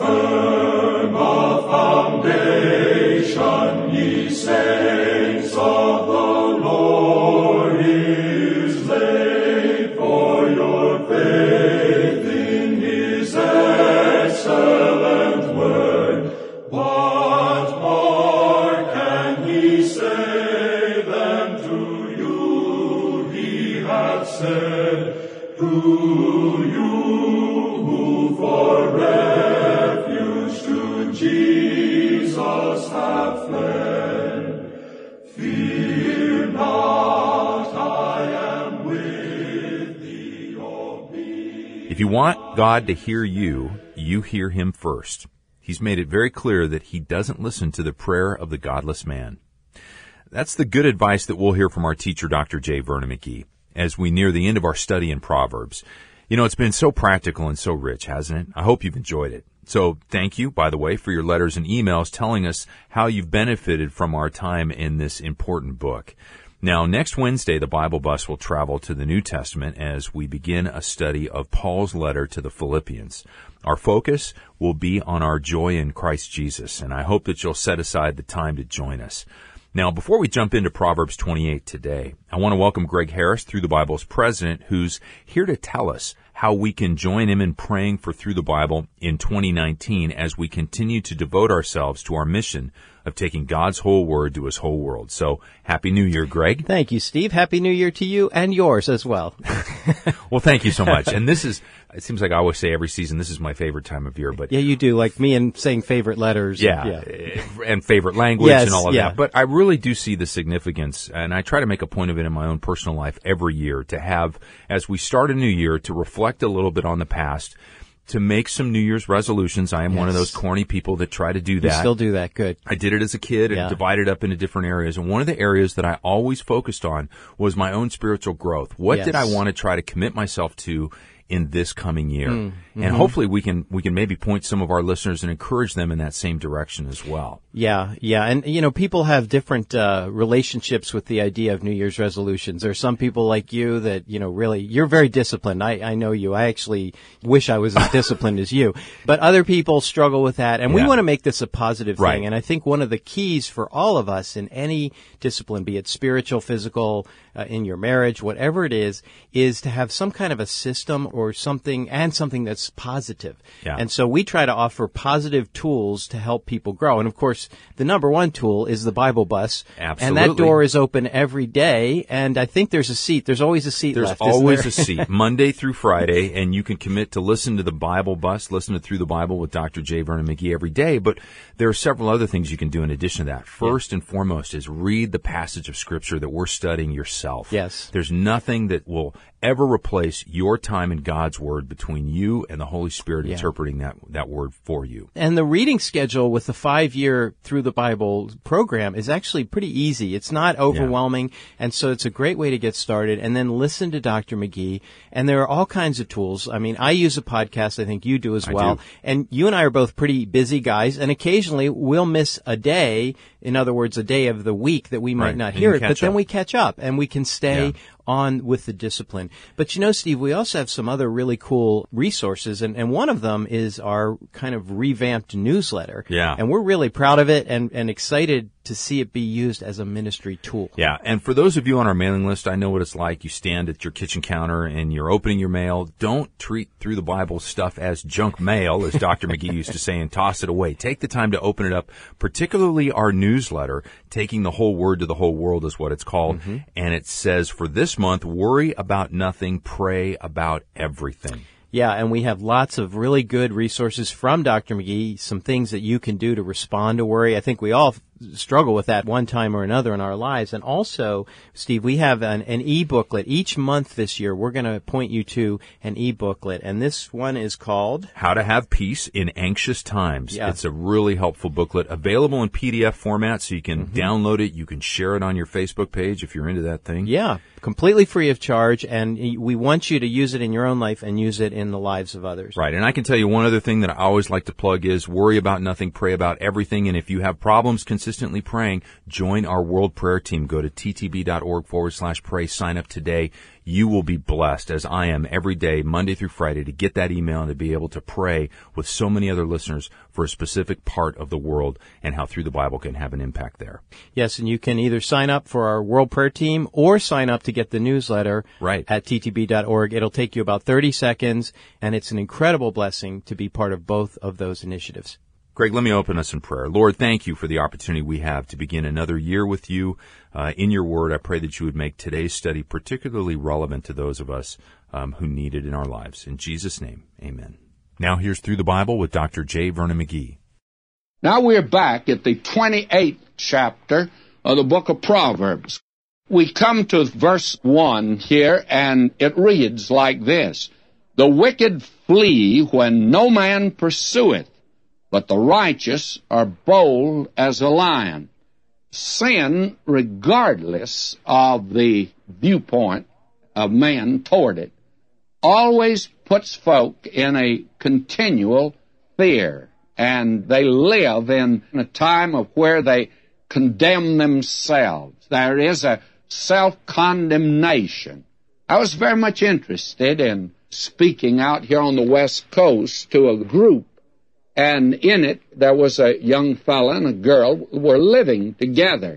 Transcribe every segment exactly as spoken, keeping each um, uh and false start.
firm a foundation, ye saints of the Lord is laid, for your faith in his excellent word. What more can he say than to you he hath said? To you who for refuge to Jesus have fled, fear not, I am with thee, O be. If you want God to hear you, you hear him first. He's made it very clear that he doesn't listen to the prayer of the godless man. That's the good advice that we'll hear from our teacher, Doctor J. Vernon McGee, as we near the end of our study in Proverbs. You know, it's been so practical and so rich, hasn't it? I hope you've enjoyed it. So thank you, by the way, for your letters and emails telling us how you've benefited from our time in this important book. Now, next Wednesday, the Bible Bus will travel to the New Testament as we begin a study of Paul's letter to the Philippians. Our focus will be on our joy in Christ Jesus, and I hope that you'll set aside the time to join us. Now, before we jump into Proverbs twenty-eight today, I want to welcome Greg Harris, Through the Bible's president, who's here to tell us how we can join him in praying for Through the Bible in twenty nineteen as we continue to devote ourselves to our mission of taking God's whole word to his whole world. So, Happy New Year, Greg. Thank you, Steve. Happy New Year to you and yours as well. Well, thank you so much. And this is, it seems like I always say every season, this is my favorite time of year. But yeah, you do, like me and saying favorite letters. Yeah, yeah. and favorite language yes, and all of yeah. that. But I really do see the significance, and I try to make a point of it in my own personal life every year to have, as we start a new year, to reflect a little bit on the past, to make some New Year's resolutions. I am yes. one of those corny people that try to do that. You still do that. Good. I did it as a kid and yeah. divided up into different areas. And one of the areas that I always focused on was my own spiritual growth. What yes. did I want to try to commit myself to in this coming year? Mm, mm-hmm. And hopefully we can we can maybe point some of our listeners and encourage them in that same direction as well. Yeah, yeah. And, you know, people have different uh relationships with the idea of New Year's resolutions. There are some people like you that, you know, really, you're very disciplined. I, I know you. I actually wish I was as disciplined as you. But other people struggle with that. And yeah. we want to make this a positive right. thing. And I think one of the keys for all of us in any discipline, be it spiritual, physical, uh, in your marriage, whatever it is, is to have some kind of a system or something, and something that's positive. Yeah. And so we try to offer positive tools to help people grow. And of course, the number one tool is the Bible Bus. Absolutely. And that door is open every day. And I think there's a seat. There's always a seat There's left. always there? a seat, Monday through Friday, and you can commit to listen to the Bible Bus, listen to Through the Bible with Doctor J. Vernon McGee every day. But there are several other things you can do in addition to that. First yeah. and foremost is read the passage of Scripture that we're studying yourself. Yes. There's nothing that will ever replace your time in God's Word between you and the Holy Spirit yeah. interpreting that that Word for you. And the reading schedule with the five-year Through the Bible program is actually pretty easy. It's not overwhelming, yeah. and so it's a great way to get started. And then listen to Doctor McGee, and there are all kinds of tools. I mean, I use a podcast. I think you do as well. I do. And you and I are both pretty busy guys, and occasionally we'll miss a day, in other words, a day of the week that we might right. not and hear it, but up. then we catch up, and we can stay yeah. on with the discipline. But you know, Steve, we also have some other really cool resources, and, and one of them is our kind of revamped newsletter. Yeah. And we're really proud of it and, and excited to see it be used as a ministry tool. Yeah, and for those of you on our mailing list, I know what it's like. You stand at your kitchen counter and you're opening your mail. Don't treat Through the Bible stuff as junk mail, as Doctor McGee used to say, and toss it away. Take the time to open it up, particularly our newsletter, Taking the Whole Word to the Whole World is what it's called. Mm-hmm. And it says, for this month, worry about nothing, pray about everything. Yeah, and we have lots of really good resources from Doctor McGee, some things that you can do to respond to worry. I think we all struggle with that one time or another in our lives. And also, Steve, we have an, an e-booklet. Each month this year, we're going to point you to an e-booklet. And this one is called How to Have Peace in Anxious Times. Yeah. It's a really helpful booklet, available in P D F format, so you can mm-hmm. download it. You can share it on your Facebook page if you're into that thing. Yeah, completely free of charge. And we want you to use it in your own life and use it in the lives of others. Right. And I can tell you one other thing that I always like to plug is worry about nothing, pray about everything. And if you have problems consistent consistently praying, join our World Prayer Team. Go to ttb.org forward slash pray. Sign up today. You will be blessed, as I am every day, Monday through Friday, to get that email and to be able to pray with so many other listeners for a specific part of the world and how Through the Bible can have an impact there. Yes, and you can either sign up for our World Prayer Team or sign up to get the newsletter right. at t t b dot org. It'll take you about thirty seconds, and it's an incredible blessing to be part of both of those initiatives. Greg, let me open us in prayer. Lord, thank you for the opportunity we have to begin another year with you uh, in your word. I pray that you would make today's study particularly relevant to those of us um, who need it in our lives. In Jesus' name, amen. Now here's Through the Bible with Doctor J. Vernon McGee. Now we're back at the twenty-eighth chapter of the book of Proverbs. We come to verse one here, and it reads like this: The wicked flee when no man pursueth, but the righteous are bold as a lion. Sin, regardless of the viewpoint of man toward it, always puts folk in a continual fear, and they live in a time of where they condemn themselves. There is a self-condemnation. I was very much interested in speaking out here on the West Coast to a group, and in it there was a young fella and a girl who were living together.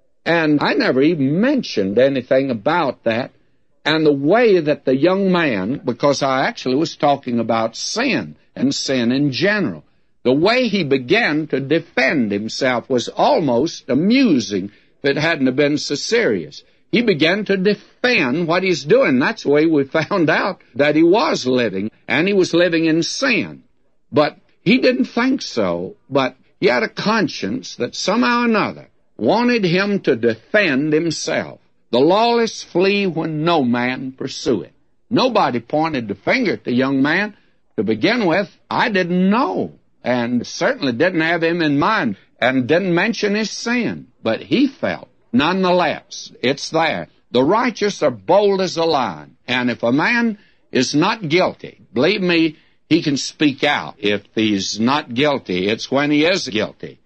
And I never even mentioned anything about that. And the way that the young man, because I actually was talking about sin and sin in general, the way he began to defend himself was almost amusing if it hadn't have been so serious. He began to defend what he's doing. That's the way we found out that he was living, and he was living in sin. But he didn't think so, but he had a conscience that somehow or another wanted him to defend himself. The lawless flee when no man pursueth. Nobody pointed the finger at the young man. To begin with, I didn't know, and certainly didn't have him in mind, and didn't mention his sin. But he felt, nonetheless, it's there. The righteous are bold as a lion, and if a man is not guilty, believe me, he can speak out. If he's not guilty, it's when he is guilty.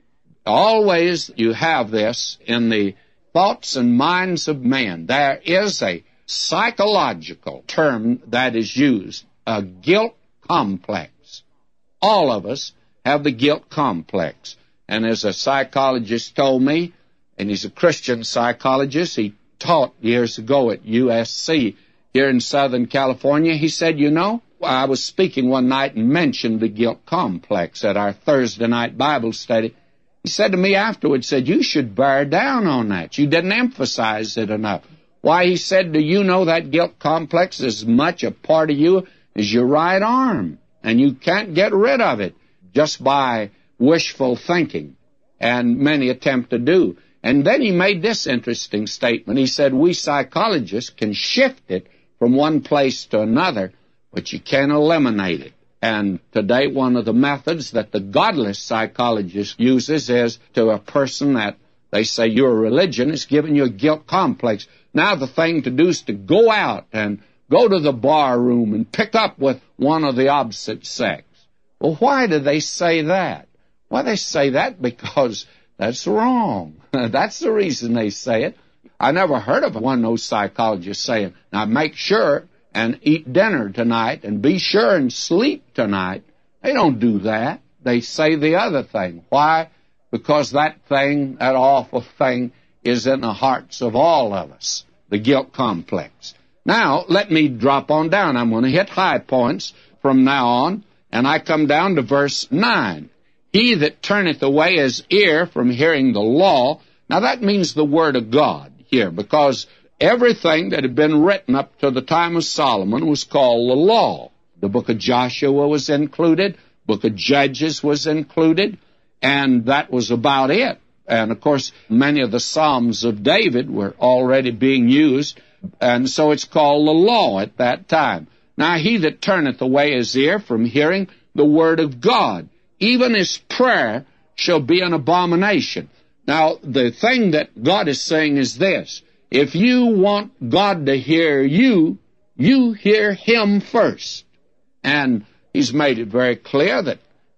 Always you have this in the thoughts and minds of men. There is a psychological term that is used, a guilt complex. All of us have the guilt complex. And as a psychologist told me, and he's a Christian psychologist, he taught years ago at U S C here in Southern California, he said, you know, I was speaking one night and mentioned the guilt complex at our Thursday night Bible study. He said to me afterwards, said, you should bear down on that. You didn't emphasize it enough. Why, he said, do you know that guilt complex is as much a part of you as your right arm? And you can't get rid of it just by wishful thinking, and many attempt to do. And then he made this interesting statement. He said, we psychologists can shift it from one place to another, but you can't eliminate it. And today, one of the methods that the godless psychologist uses is to a person that they say your religion is giving you a guilt complex. Now the thing to do is to go out and go to the bar room and pick up with one of the opposite sex. Well, why do they say that? Well, they say that because that's wrong. That's the reason they say it. I never heard of one of those psychologists saying, now make sure and eat dinner tonight, and be sure and sleep tonight. They don't do that. They say the other thing. Why? Because that thing, that awful thing, is in the hearts of all of us, the guilt complex. Now, let me drop on down. I'm going to hit high points from now on, and I come down to verse nine. He that turneth away his ear from hearing the law. Now, that means the word of God here, because everything that had been written up to the time of Solomon was called the law. The book of Joshua was included, book of Judges was included, and that was about it. And, of course, many of the Psalms of David were already being used, and so it's called the law at that time. Now, he that turneth away his ear from hearing the word of God, even his prayer shall be an abomination. Now, the thing that God is saying is this: if you want God to hear you, you hear him first. And he's made it very clear that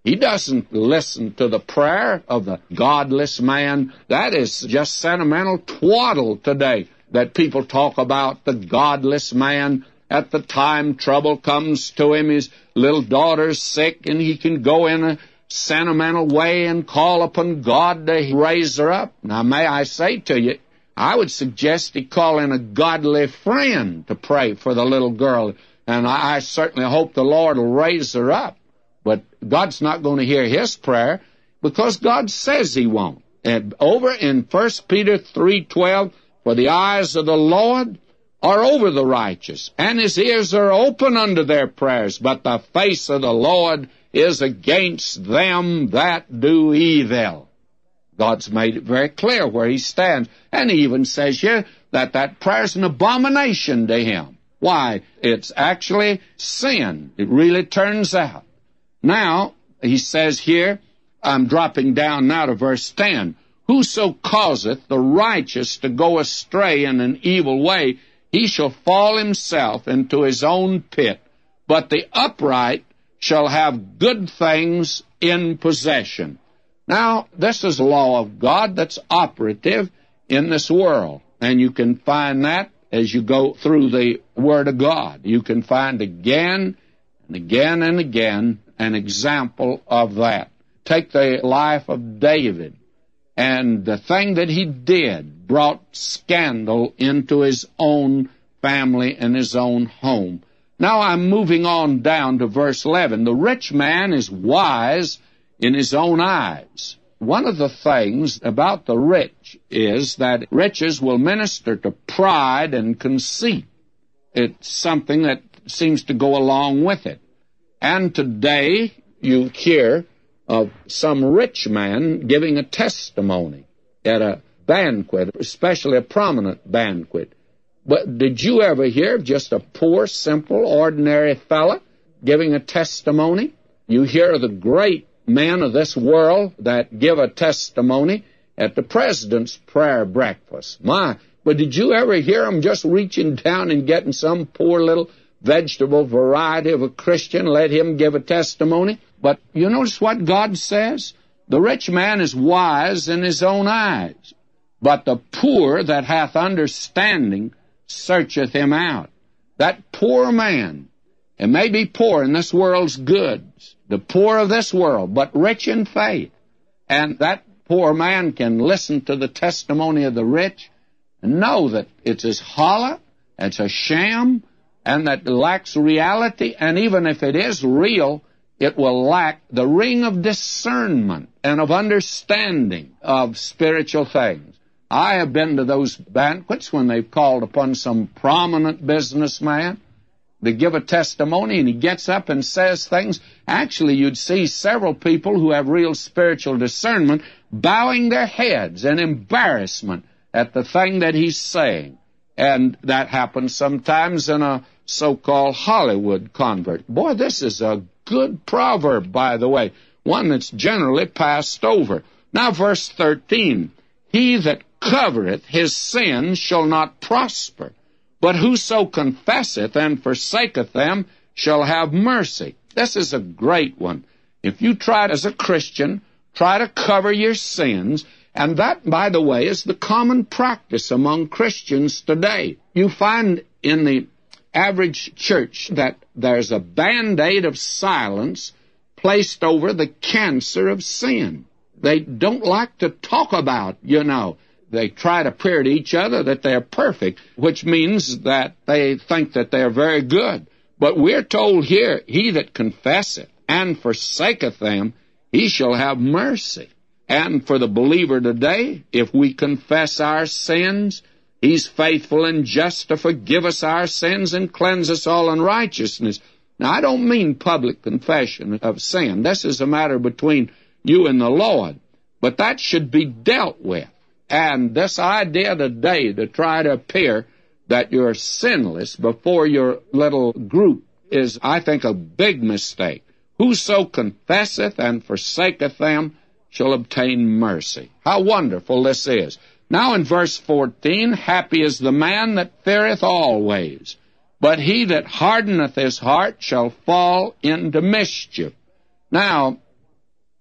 He doesn't listen to the prayer of the godless man. That is just sentimental twaddle today, that people talk about the godless man. At the time trouble comes to him, his little daughter's sick, and he can go in a sentimental way and call upon God to raise her up. Now, may I say to you, I would suggest he call in a godly friend to pray for the little girl, and I, I certainly hope the Lord will raise her up. But God's not going to hear his prayer, because God says he won't. And over in First Peter three twelve, for the eyes of the Lord are over the righteous, and his ears are open unto their prayers, but the face of the Lord is against them that do evil. God's made it very clear where he stands, and he even says here that that prayer's an abomination to him. Why? It's actually sin. It really turns out. Now, he says here, I'm dropping down now to verse ten, whoso causeth the righteous to go astray in an evil way, he shall fall himself into his own pit, but the upright shall have good things in possession. Now, this is a law of God that's operative in this world, and you can find that as you go through the Word of God. You can find again and again and again an example of that. Take the life of David, and the thing that he did brought scandal into his own family and his own home. Now I'm moving on down to verse eleven. The rich man is wise in his own eyes. One of the things about the rich is that riches will minister to pride and conceit. It's something that seems to go along with it. And today you hear of some rich man giving a testimony at a banquet, especially a prominent banquet. But did you ever hear of just a poor, simple, ordinary fella giving a testimony? You hear of the great men of this world that give a testimony at the president's prayer breakfast. My, but did you ever hear them just reaching down and getting some poor little vegetable variety of a Christian, let him give a testimony? But you notice what God says? The rich man is wise in his own eyes, but the poor that hath understanding searcheth him out. That poor man, it may be poor in this world's goods, the poor of this world, but rich in faith. And that poor man can listen to the testimony of the rich and know that it's as hollow, it's a sham, and that lacks reality, and even if it is real, it will lack the ring of discernment and of understanding of spiritual things. I have been to those banquets when they've called upon some prominent businessman to give a testimony, and he gets up and says things. Actually, you'd see several people who have real spiritual discernment bowing their heads in embarrassment at the thing that he's saying. And that happens sometimes in a so-called Hollywood convert. Boy, this is a good proverb, by the way, one that's generally passed over. Now, verse thirteen, he that covereth his sins shall not prosper, but whoso confesseth and forsaketh them shall have mercy. This is a great one. If you try as a Christian, try to cover your sins, and that, by the way, is the common practice among Christians today. You find in the average church that there's a band-aid of silence placed over the cancer of sin. They don't like to talk about, you know. They try to appear to each other that they're perfect, which means that they think that they're very good. But we're told here, he that confesseth and forsaketh them, he shall have mercy. And for the believer today, if we confess our sins, he's faithful and just to forgive us our sins and cleanse us all unrighteousness. Now, I don't mean public confession of sin. This is a matter between you and the Lord. But that should be dealt with. And this idea today to try to appear that you're sinless before your little group is, I think, a big mistake. Whoso confesseth and forsaketh them shall obtain mercy. How wonderful this is. Now in verse fourteen, happy is the man that feareth always, but he that hardeneth his heart shall fall into mischief. Now,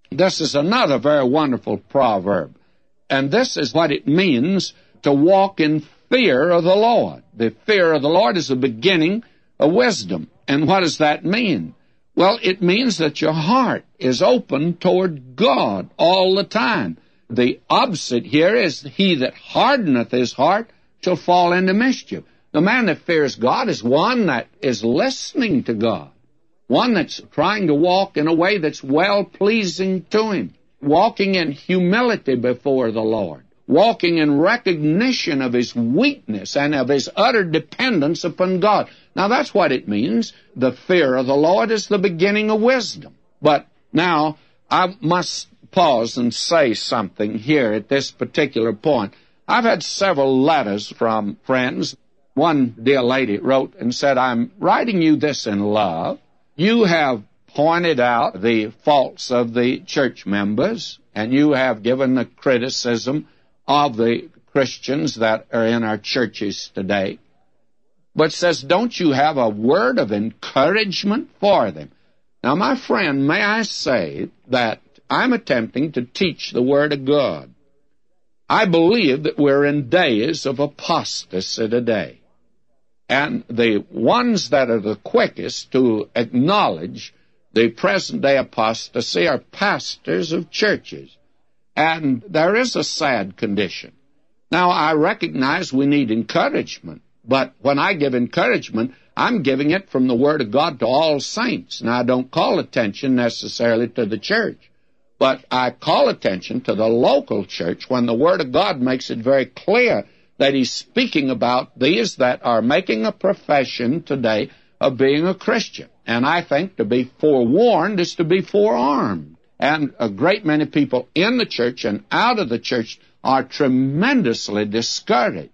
This is another very wonderful proverb. And this is what it means to walk in fear of the Lord. The fear of the Lord is the beginning of wisdom. And what does that mean? Well, it means that your heart is open toward God all the time. The opposite here is, he that hardeneth his heart shall fall into mischief. The man that fears God is one that is listening to God, one that's trying to walk in a way that's well-pleasing to him, walking in humility before the Lord, walking in recognition of his weakness and of his utter dependence upon God. Now, that's what it means. The fear of the Lord is the beginning of wisdom. But now, I must pause and say something here at this particular point. I've had several letters from friends. One dear lady wrote and said, I'm writing you this in love. You have pointed out the faults of the church members, and you have given the criticism of the Christians that are in our churches today. But says, don't you have a word of encouragement for them? Now, my friend, may I say that I'm attempting to teach the Word of God. I believe that we're in days of apostasy today. And the ones that are the quickest to acknowledge the present-day apostasy are pastors of churches. And there is a sad condition. Now, I recognize we need encouragement, but when I give encouragement, I'm giving it from the Word of God to all saints. Now, I don't call attention necessarily to the church, but I call attention to the local church when the Word of God makes it very clear that He's speaking about these that are making a profession today of being a Christian. And I think to be forewarned is to be forearmed. And a great many people in the church and out of the church are tremendously discouraged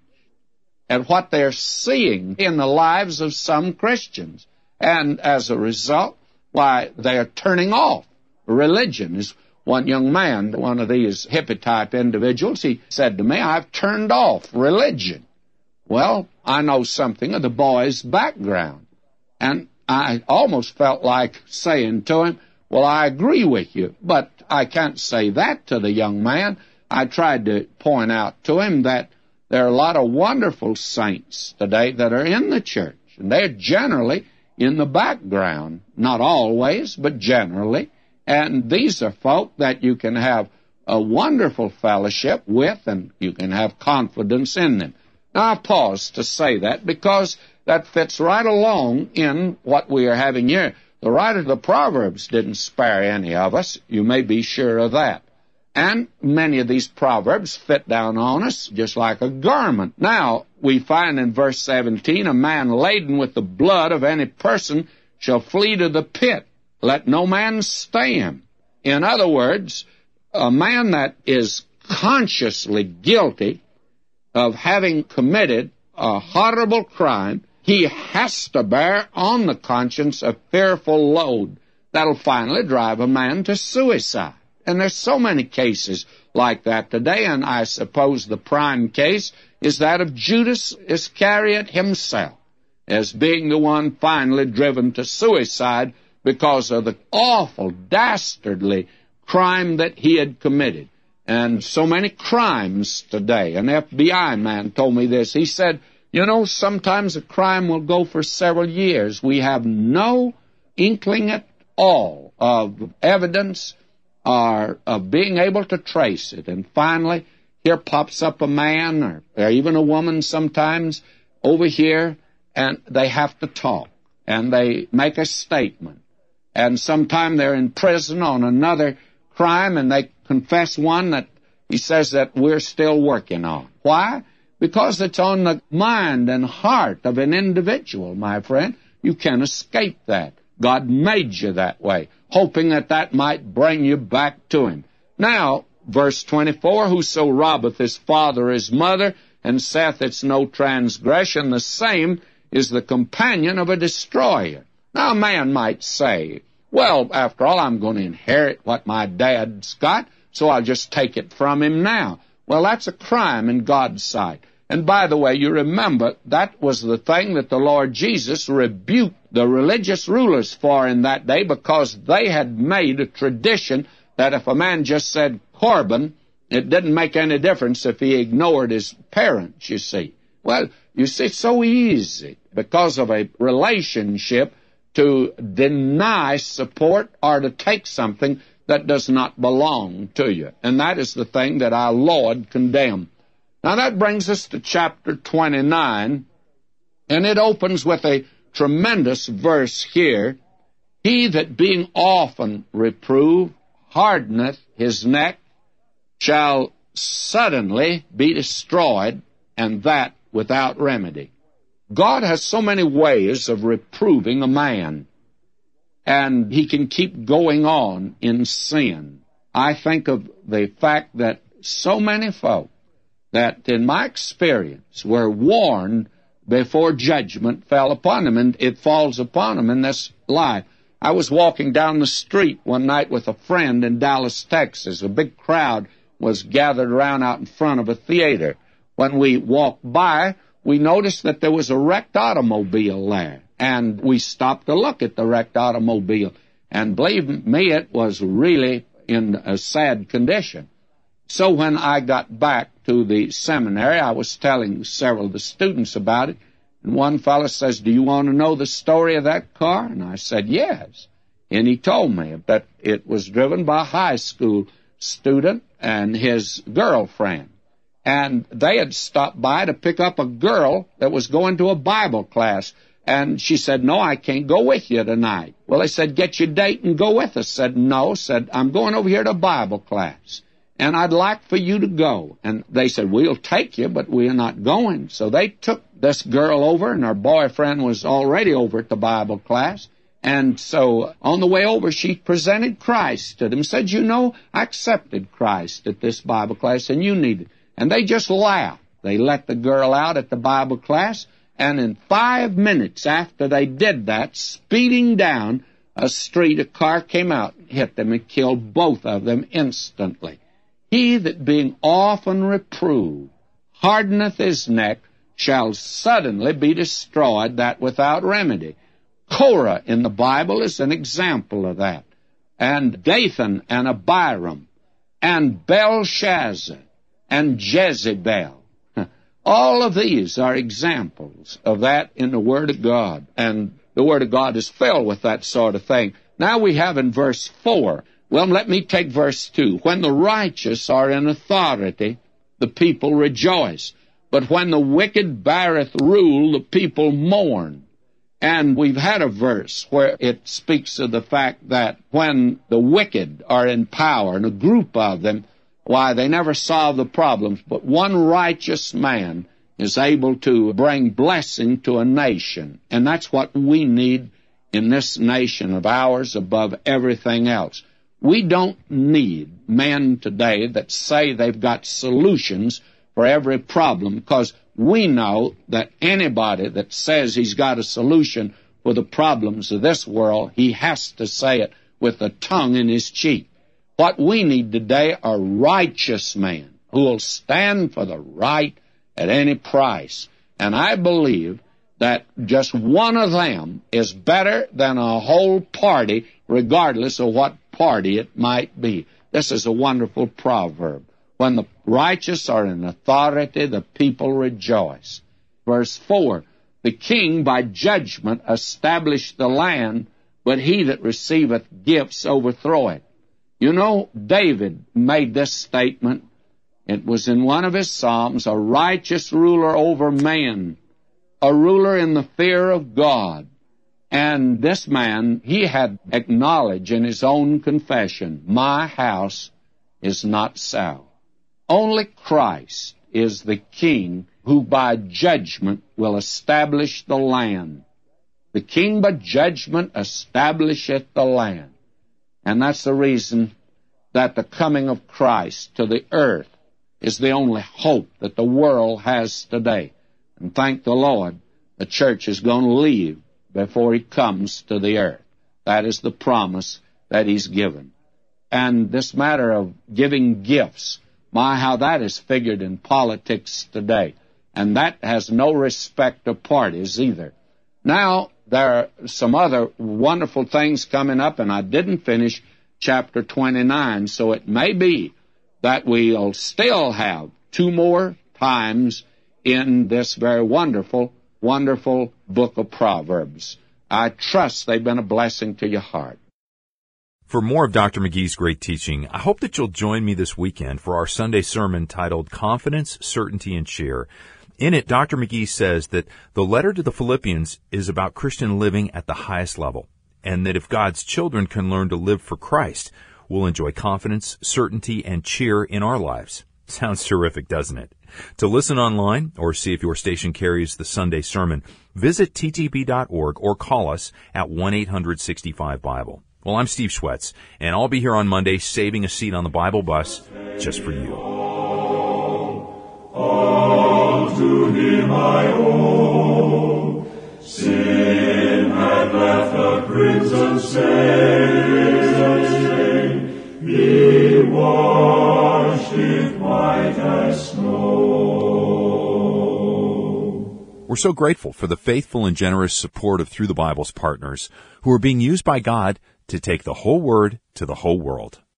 at what they're seeing in the lives of some Christians. And as a result, why, they are turning off religion. Is one young man, one of these hippie-type individuals, he said to me, I've turned off religion. Well, I know something of the boy's background. And I almost felt like saying to him, well, I agree with you, but I can't say that to the young man. I tried to point out to him that there are a lot of wonderful saints today that are in the church, and they're generally in the background. Not always, but generally. And these are folk that you can have a wonderful fellowship with, and you can have confidence in them. Now, I pause to say that because that fits right along in what we are having here. The writer of the Proverbs didn't spare any of us. You may be sure of that. And many of these Proverbs fit down on us just like a garment. Now, we find in verse seventeen, a man laden with the blood of any person shall flee to the pit. Let no man stay him. In other words, a man that is consciously guilty of having committed a horrible crime, he has to bear on the conscience a fearful load that'll finally drive a man to suicide. And there's so many cases like that today, and I suppose the prime case is that of Judas Iscariot himself, as being the one finally driven to suicide because of the awful, dastardly crime that he had committed. And so many crimes today. An F B I man told me this. He said, you know, sometimes a crime will go for several years. We have no inkling at all of evidence or of being able to trace it. And finally, here pops up a man or, or even a woman sometimes over here, and they have to talk, and they make a statement. And sometime they're in prison on another crime, and they confess one that he says that we're still working on. Why? Because it's on the mind and heart of an individual, my friend. You can't escape that. God made you that way, hoping that that might bring you back to Him. Now, verse twenty-four, whoso robbeth his father or his mother, and saith it's no transgression, the same is the companion of a destroyer. Now, a man might say, well, after all, I'm going to inherit what my dad's got, so I'll just take it from him now. Well, that's a crime in God's sight. And by the way, you remember, that was the thing that the Lord Jesus rebuked the religious rulers for in that day, because they had made a tradition that if a man just said Corbin, it didn't make any difference if he ignored his parents, you see. Well, you see, it's so easy because of a relationship to deny support or to take something that does not belong to you. And that is the thing that our Lord condemned. Now that brings us to chapter twenty-nine, and it opens with a tremendous verse here. He that being often reproved hardeneth his neck shall suddenly be destroyed, and that without remedy. God has so many ways of reproving a man, and he can keep going on in sin. I think of the fact that so many folk that, in my experience, were warned before judgment fell upon them, and it falls upon them in this life. I was walking down the street one night with a friend in Dallas, Texas. A big crowd was gathered around out in front of a theater. When we walked by, we noticed that there was a wrecked automobile there, and we stopped to look at the wrecked automobile. And believe me, it was really in a sad condition. So when I got back to the seminary, I was telling several of the students about it, and one fellow says, "Do you want to know the story of that car?" And I said, "Yes." And he told me that it was driven by a high school student and his girlfriend. And they had stopped by to pick up a girl that was going to a Bible class. And she said, "No, I can't go with you tonight." Well, they said, "Get your date and go with us." Said, "No." Said, "I'm going over here to Bible class, and I'd like for you to go." And they said, "We'll take you, but we're not going." So they took this girl over, and her boyfriend was already over at the Bible class. And so on the way over, she presented Christ to them, said, "You know, I accepted Christ at this Bible class, and you need it." And they just laughed. They let the girl out at the Bible class, and in five minutes after they did that, speeding down a street, a car came out, hit them, and killed both of them instantly. He that being often reproved hardeneth his neck shall suddenly be destroyed, that without remedy. Korah in the Bible is an example of that, and Dathan and Abiram, and Belshazzar, and Jezebel. All of these are examples of that in the Word of God, and the Word of God is filled with that sort of thing. Now we have in verse four, well, let me take verse two. When the righteous are in authority, the people rejoice. But when the wicked beareth rule, the people mourn. And we've had a verse where it speaks of the fact that when the wicked are in power, and a group of them, why, they never solve the problems, but one righteous man is able to bring blessing to a nation. And that's what we need in this nation of ours above everything else. We don't need men today that say they've got solutions for every problem, because we know that anybody that says he's got a solution for the problems of this world, he has to say it with the tongue in his cheek. What we need today are righteous men who will stand for the right at any price. And I believe that just one of them is better than a whole party, regardless of what party it might be. This is a wonderful proverb. When the righteous are in authority, the people rejoice. Verse four, the king by judgment established the land, but he that receiveth gifts overthroweth. You know, David made this statement. It was in one of his Psalms, a righteous ruler over men, a ruler in the fear of God. And this man, he had acknowledged in his own confession, my house is not so. Only Christ is the king who by judgment will establish the land. The king by judgment establisheth the land. And that's the reason that the coming of Christ to the earth is the only hope that the world has today. And thank the Lord, the church is going to leave before he comes to the earth. That is the promise that he's given. And this matter of giving gifts, my, how that is figured in politics today. And that has no respect of parties either. Now, there are some other wonderful things coming up, and I didn't finish chapter twenty-nine. So it may be that we'll still have two more times in this very wonderful, wonderful book of Proverbs. I trust they've been a blessing to your heart. For more of Doctor McGee's great teaching, I hope that you'll join me this weekend for our Sunday sermon titled Confidence, Certainty, and Cheer. In it, Doctor McGee says that the letter to the Philippians is about Christian living at the highest level, and that if God's children can learn to live for Christ, we'll enjoy confidence, certainty, and cheer in our lives. Sounds terrific, doesn't it? To listen online or see if your station carries the Sunday sermon, visit T T B dot org or call us at one eight hundred sixty-five Bible. Well, I'm Steve Schwetz, and I'll be here on Monday saving a seat on the Bible bus just for you. All to Him I owe. Sin had left a crimson stain, me washed it white as snow. We're so grateful for the faithful and generous support of Through the Bible's partners who are being used by God to take the whole Word to the whole world.